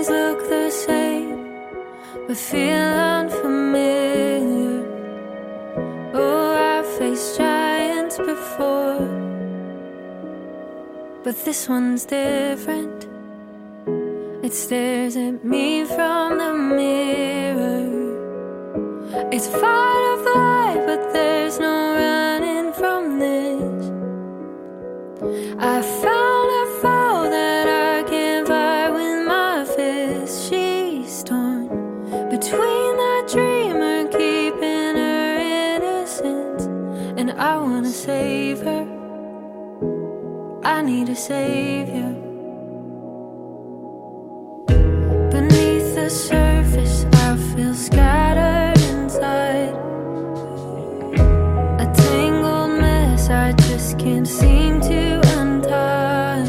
things look the same but feel unfamiliar. Oh, I've faced giants before, but this one's different. It stares at me from the mirror. It's fight or flight, but there's no running from this. I found a foe that I can't fight with my fists. She's torn between that dreamer keeping her innocence, and I wanna save her. I need a savior. Beneath the surface, I feel scattered inside, a tangled mess I just can't seem to untie.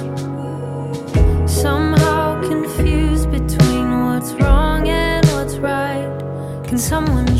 Somehow confused between what's wrong and what's right. Can someone